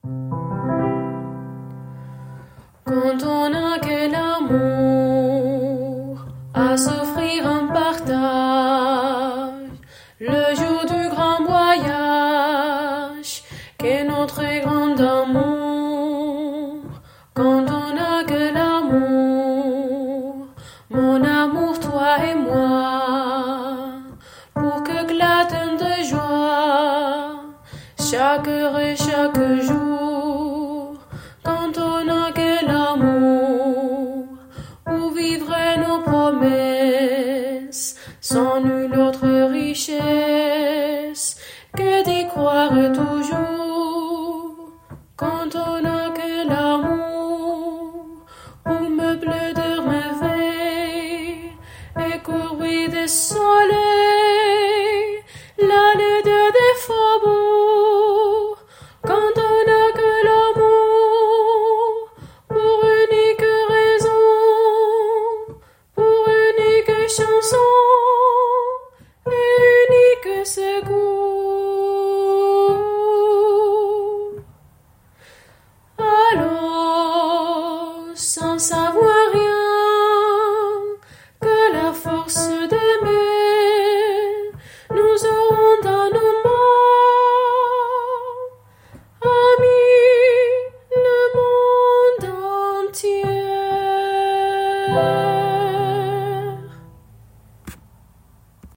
Quand on n'a que l'amour à s'offrir un partage, le jour du grand voyage, qu'est notre grand amour. Quand on n'a que l'amour, mon amour, toi et moi, pour que éclatent de joie, chaque heure et chaque jour. Quand on n'a que l'amour, où vivraient nos promesses, sans nulle autre richesse que d'y croire toujours. Quand on n'a que l'amour, pour meubler de merveilles et courir des soleils, la laideur des faubourgs. Quand on n'a que l'amour, pour unique raison, pour unique chanson et unique secours. Alors, sans savoir